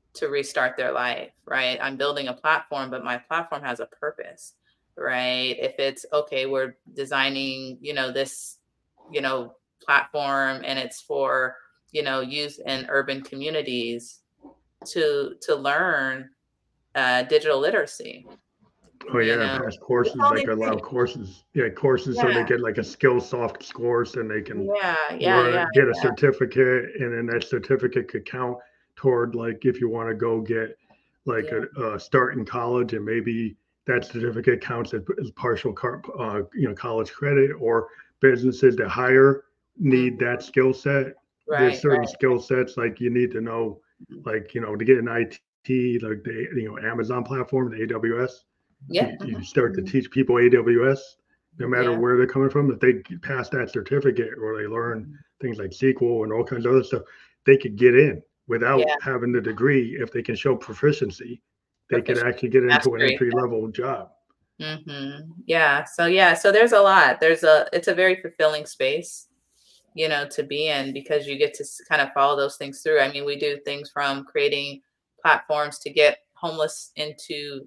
to restart their life, right? I'm building a platform, but my platform has a purpose, right? If it's okay, we're designing, this, platform, and it's for, youth in urban communities to learn digital literacy, Oh yeah, pass it's courses, all like these allow things. courses. Yeah, courses so they Yeah, get like a skill soft scores and they can yeah, yeah, yeah, learn, get a certificate, and then that certificate could count toward like if you want to go get like yeah, a start in college, and maybe that certificate counts as partial college credit, or businesses that hire mm, need that skill set. There's right, certain right, skill sets like you need to know, mhm, like to get an IT, like the Amazon platform, the AWS. yeah, You start to mhm, teach people AWS, no matter yeah, where they're coming from. If they pass that certificate or they learn mhm, things like SQL and all kinds of other stuff, they could get in without yeah, having the degree. If they can show proficiency, they could proficiency, actually get into an mastery. entry level job. Yeah. So there's a lot. It's a very fulfilling space, to be in, because you get to kind of follow those things through. I mean, we do things from creating platforms to get homeless into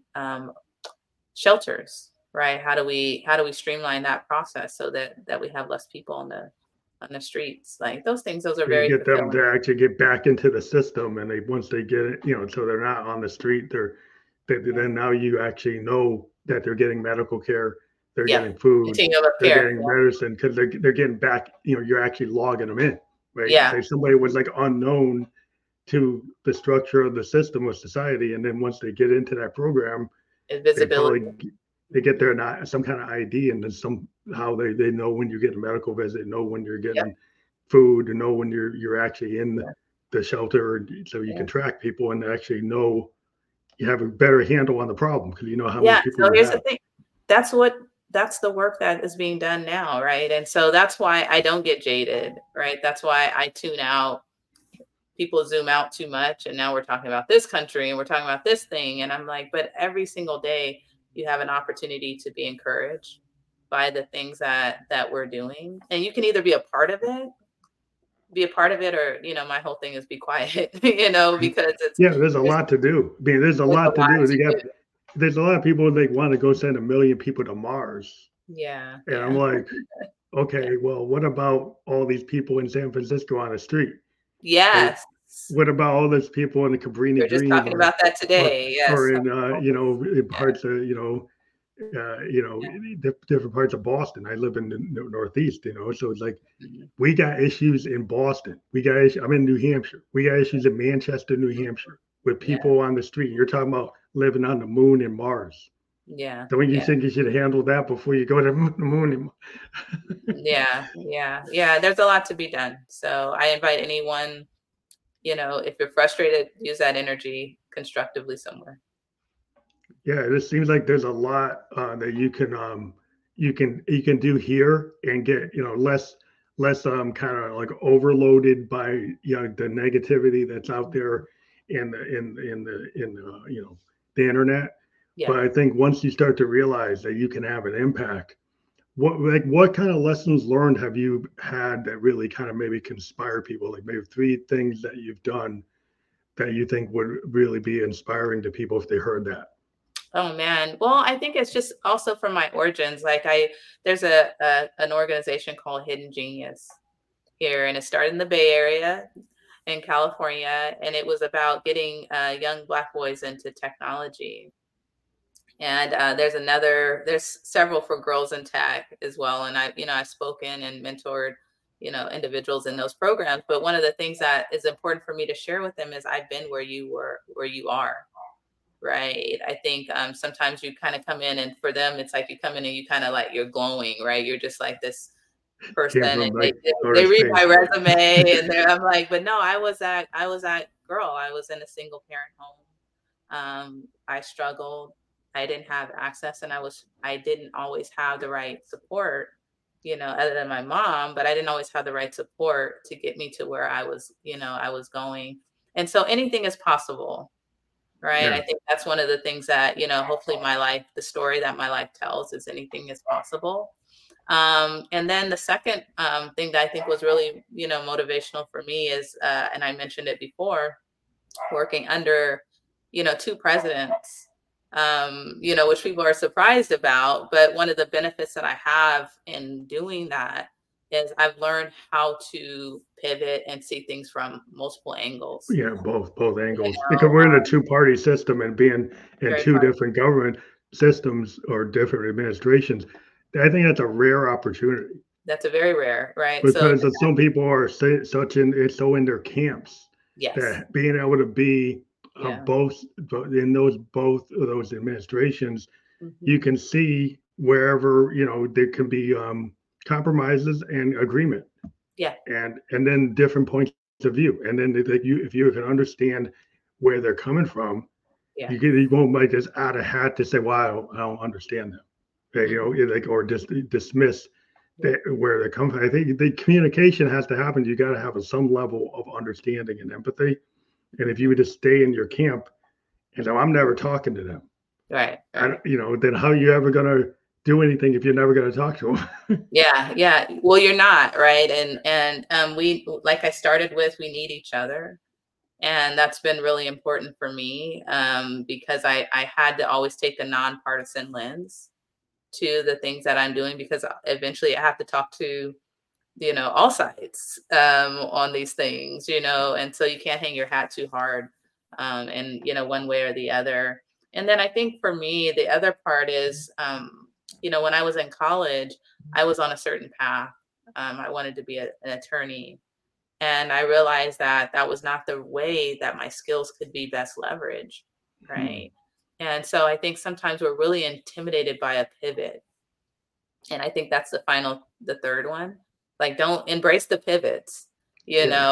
shelters, right? How do we streamline that process so that we have less people on the streets? Like those things, those are You very get them fulfilling. to actually get back into the system, and they once they get it, so they're not on the street. Yeah. Then now you actually know that they're getting medical care, they're Yeah. getting food, Continuum of they're care. getting medicine, because they're getting back. You're actually logging them in, right? Yeah. Say somebody was like unknown to the structure of the system of society, and then once they get into that program, they Invisibility. probably they get their not some kind of ID, and then somehow they know when you get a medical visit, know when you're Yep. getting food, and know when you're actually in Yeah. the shelter, so you Yeah. can track people and actually know you have a better handle on the problem because you know how many Yeah. people So you here's the have. thing. That's the work that is being done now, right? And so that's why I don't get jaded, right? That's why I tune out. People zoom out too much, and now we're talking about this country and we're talking about this thing, and I'm like, but every single day you have an opportunity to be encouraged by the things that we're doing, and you can either be a part of it, or my whole thing is be quiet, because Yeah, there's a there's, lot to do. I mean, there's a there's a lot to lot do. to do. There's a lot of people that want to go send 1 million people to Mars, Yeah, and I'm yeah, like, yeah. okay, well, what about all these people in San Francisco on the street? Right? Yes, What about all those people in the we Cabrini are just Green, talking about that or today. Yes. in in Yeah, parts of yeah. different parts of Boston. I live in the Northeast, so it's like Mhm. we got issues in Boston. We got issues. I'm in New Hampshire. We got issues in Manchester, New Hampshire, with Yeah, people on the street. You're talking about living on the moon and Mars. yeah, Don't you yeah. think you should handle that before you go to the moon? Yeah, yeah, yeah. There's a lot to be done. So I invite anyone, if you're frustrated, use that energy constructively somewhere. Yeah, it just seems like there's a lot that you can do here and get less kind of like overloaded by the negativity that's out there in the internet. Yeah. But I think once you start to realize that you can have an impact, what kind of lessons learned have you had that really kind of maybe can inspire people? Like maybe 3 things that you've done that you think would really be inspiring to people if they heard that. Oh man. Well, I think it's just also from my origins. Like there's an organization called Hidden Genius here, and it started in the Bay Area in California, and it was about getting young Black boys into technology. And there's several for girls in tech as well. And I've spoken and mentored, individuals in those programs. But one of the things that is important for me to share with them is I've been where you are, right? I think sometimes you kind of come in, and for them, it's like you come in and you kind of like you're glowing, right? You're just like this person, Came and from they like they, outer they read space. my resume, and I'm like, but no, I was that girl. I was in a single parent home. I struggled. I didn't have access, and I didn't always have the right support, other than my mom, but I didn't always have the right support to get me to where I was going. And so anything is possible, right? I Yeah. think that's one of the things that, hopefully the story that my life tells is anything is possible. And then the second thing that I think was really, motivational for me is, and I mentioned it before, working under, two presidents, which people are surprised about. But one of the benefits that I have in doing that is I've learned how to pivot and see things from multiple angles. Yeah, both You angles, because know, we're in a two-party system and being in very two part. different government systems or different administrations. I think that's a rare opportunity That's a very rare, right? So because some people are so in their camps yes, that being able to be yeah, in both of those administrations, you hmm can see wherever there can be compromises and agreement, yeah, and then different points of view, and then if you can understand where they're coming from, yeah, you won't like just add a hat to say, well, I don't understand them. hmm Like, or just dismiss yeah, where they come from. I think the communication has to happen. You got to have some level of understanding and empathy. And if you hmm would just stay in your camp and so I'm never talking to them, right, right. then how are you ever going to do anything if you're never going to talk to them? Yeah, yeah. Well, you're not, right? And we, like I started with, we need each other. And that's been really important for me, because I had to always take a nonpartisan lens to the things that I'm doing, because eventually I have to talk to, all sides, on these things, and so you can't hang your hat too hard, and, one way or the other. And then I think for me, the other part is, when I was in college, I was on a certain path. I wanted to be an attorney. And I realized that that was not the way that my skills could be best leveraged. Right. And so I think sometimes we're really intimidated by a pivot. And I think that's the third one. Like, don't embrace the pivots. Yeah.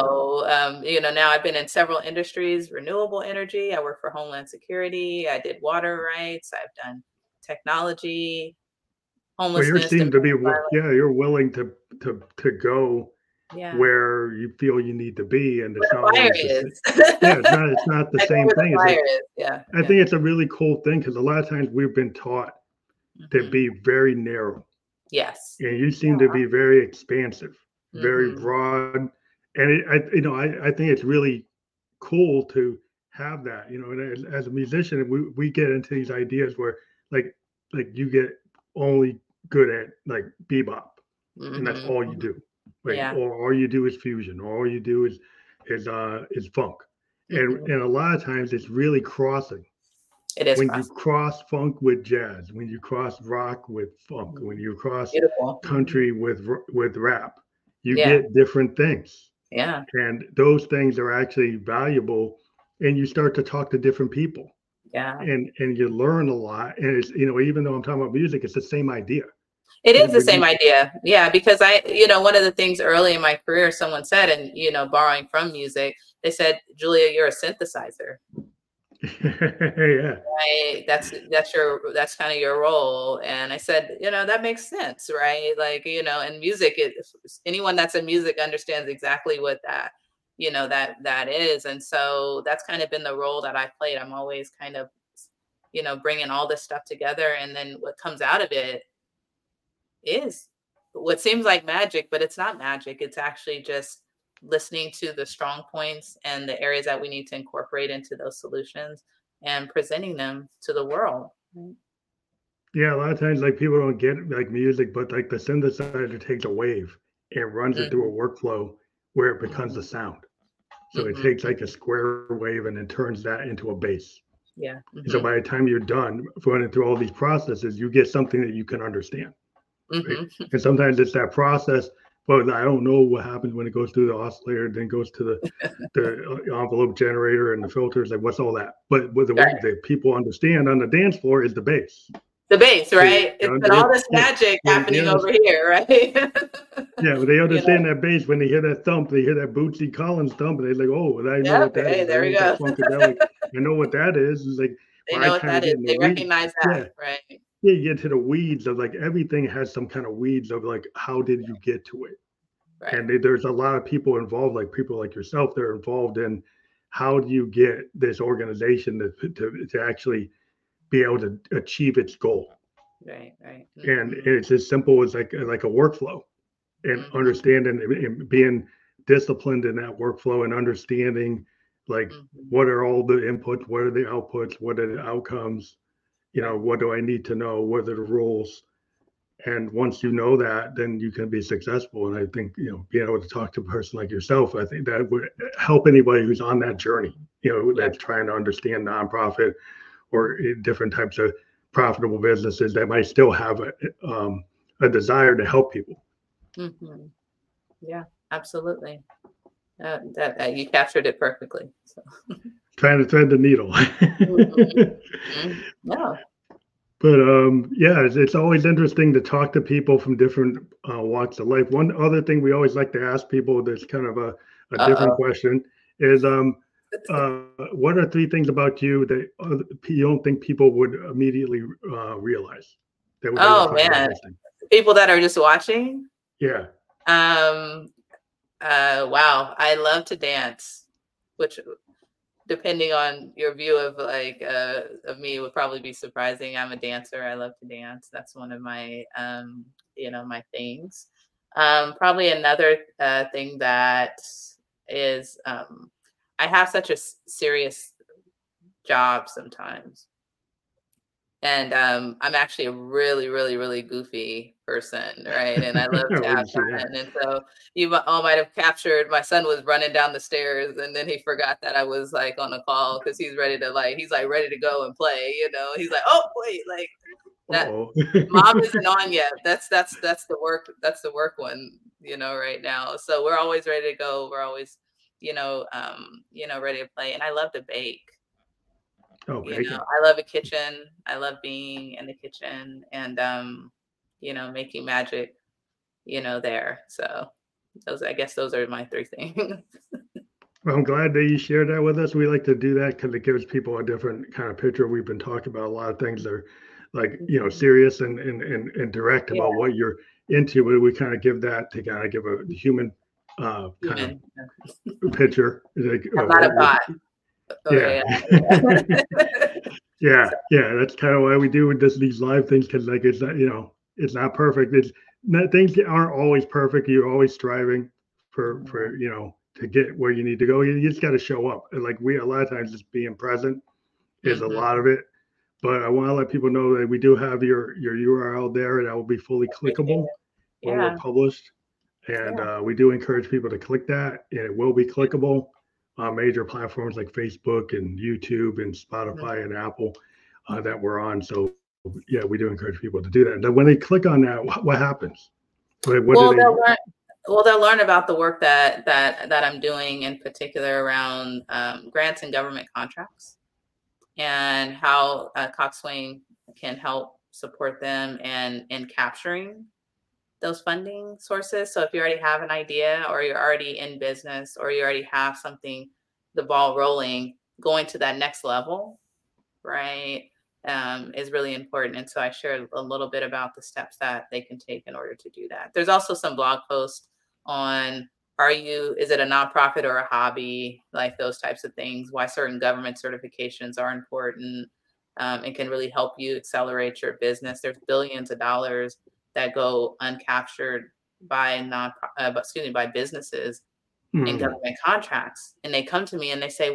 Now I've been in several industries, renewable energy. I work for Homeland Security. I did water rights. I've done technology, Well, you homelessness, seem to be, domestic violence. yeah, you're willing to go Yeah. where you feel you need to be, and Where it's not the fire always the same. is. Yeah, it's not the I go same where the thing. It's fire like is. Yeah. I Yeah. think it's a really cool thing because a lot of times we've been taught to hmm be very narrow, Yes. and you seem to be very expansive, very Mhm. broad, and I think it's really cool to have that. And as a musician, we get into these ideas where like you get only good at like bebop, and that's Mhm. all you Mhm. do. Like, Yeah, or all you do is fusion, or all you do is funk. mhm. And a lot of times it's really crossing. It is When you cross. cross funk with jazz, when you cross rock with funk, when Mhm. you cross Beautiful. Mhm. country with rap, you Yeah, get different things. yeah, And those things are actually valuable, and you start to talk to different people, yeah. and you learn a lot. And it's, even though I'm talking about music, it's the same idea. It is the When same you idea. Yeah, because one of the things early in my career someone said, and, borrowing from music, they said, "Julia, you're a synthesizer." yeah. Right? That's kind of your role. And I said, that makes sense, right? Like, and music is, anyone that's in music understands exactly what that is. And so that's kind of been the role that I played. I'm always kind of, bringing all this stuff together. And then what comes out of it is what seems like magic, but it's not magic. It's actually just listening to the strong points and the areas that we need to incorporate into those solutions and presenting them to the world. Right. Yeah, a lot of times, like, people don't get like music, but like the synthesizer takes a wave and runs it through Mhm, a workflow where it becomes mhm, a sound. So it mhm, takes like a square wave and then turns that into a bass. yeah, And so mhm, by the time you're done running through all these processes, you get something that you can understand, right? mhm, And sometimes it's that process, but I don't know what happens when it goes through the oscillator, then goes to the envelope generator and the filters. Like, what's all that? But what right. the people understand on the dance floor is the bass. The base, They, right? It's been yeah, all this yeah, magic they happening over understand. here, right? Yeah, but they You know? understand that bass when they hear that thump, they hear that Bootsy Collins thump, and they're like, "Oh, I know Yep, what that hey, is. I there know we what that go. funkadelic. I know what that is." It's like, They well, I know what kind of that get is. in the They weeds. recognize that, Yeah, right? yeah, you get to the weeds of like everything has some kind of weeds of like how did you get to it? Right. And there's a lot of people involved, like people like yourself, they're involved in how do you get this organization to actually be able to achieve its goal. Right, right. And Mhm, it's as simple as like a workflow, and mhm, understanding and being disciplined in that workflow, and understanding, Like, Mhm. what are all the inputs? What are the outputs? What are the outcomes? Right. What do I need to know? What are the rules? And once you know that, then you can be successful. And I think, being able to talk to a person like yourself, I think that would help anybody who's on that journey, Yeah. that's trying to understand nonprofit or different types of profitable businesses that might still have a desire to help people. Hmm. Yeah, absolutely. That you captured it perfectly. So. Trying to thread the needle. Mhm. Mhm. Yeah. But yeah, it's always interesting to talk to people from different walks of life. One other thing we always like to ask people that's kind of a different Uh-oh. question is what are three things about you that you don't think people would immediately realize that they would Oh find man, interesting? people that are just watching. Yeah. Um. Wow, I love to dance, which depending on your view of of me would probably be surprising. I'm a dancer. I love to dance. That's one of my my things. Probably another thing that is I have such a serious job sometimes. And I'm actually a really, really, really goofy person, right? And I love I to have wouldn't say that. fun. And so all might have captured my son was running down the stairs and then he forgot that I was like on a call because he's like ready to go and play, He's like, oh wait, like that Uh-oh. mom isn't on yet. That's the work one, right now. So we're always ready to go. We're always, ready to play. And I love to bake. Oh, bacon. I love a kitchen. I love being in the kitchen and making magic, there. So I guess those are my three things. Well, I'm glad that you shared that with us. We like to do that because it gives people a different kind of picture. We've been talking about a lot of things that are like, Mhm. serious and direct Yeah, about what you're into, but we kind of give that to kind of give a human kind human. of picture like, I'm of not what a you're, bot. yeah. Okay. Yeah. Yeah. So, Yeah. That's kind of why we do this, these live things. Cause like, it's not, it's not perfect. It's not, things aren't always perfect. You're always striving yeah. to get where you need to go. You just got to show up. And like a lot of times just being present is a lot Mhm. of it. But I want to let people know that we do have your URL there, and that will be fully Appreciate clickable it. when we're Yeah. published. And Yeah. we do encourage people to click that, and it will be clickable on major platforms like Facebook and YouTube and Mhm. Spotify and Apple that we're on. So yeah, we do encourage people to do that. And then when they click on that, what happens? What do Well, they? they'll learn about the work that I'm doing, in particular around grants and government contracts, and how Coxswain can help support them in capturing those funding sources. So if you already have an idea or you're already in business or you already have something, the ball rolling, going to that next level, right, is really important. And so I shared a little bit about the steps that they can take in order to do that. There's also some blog posts on is it a nonprofit or a hobby, like those types of things, why certain government certifications are important, and can really help you accelerate your business. There's billions of dollars that go uncaptured by businesses in Hmm, government contracts. And they come to me and they say,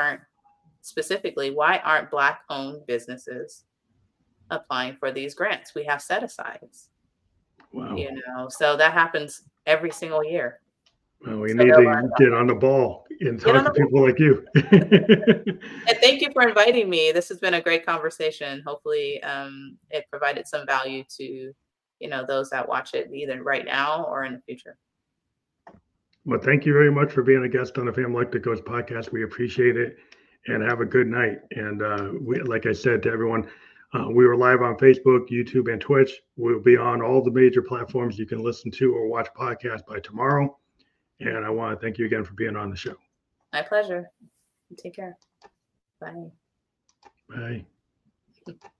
why aren't Black owned businesses applying for these grants? We have set asides, wow. so that happens every single year. Well, we So need they'll learn to about get on the ball and get talk on to the board. people like you. And thank you for inviting me. This has been a great conversation. Hopefully, it provided some value to, those that watch it either right now or in the future. Well, thank you very much for being a guest on the Family Electric Coach podcast. We appreciate it, and have a good night. And like I said to everyone, we were live on Facebook, YouTube, and Twitch. We'll be on all the major platforms you can listen to or watch podcasts by tomorrow. And I want to thank you again for being on the show. My pleasure. Take care. Bye. Bye.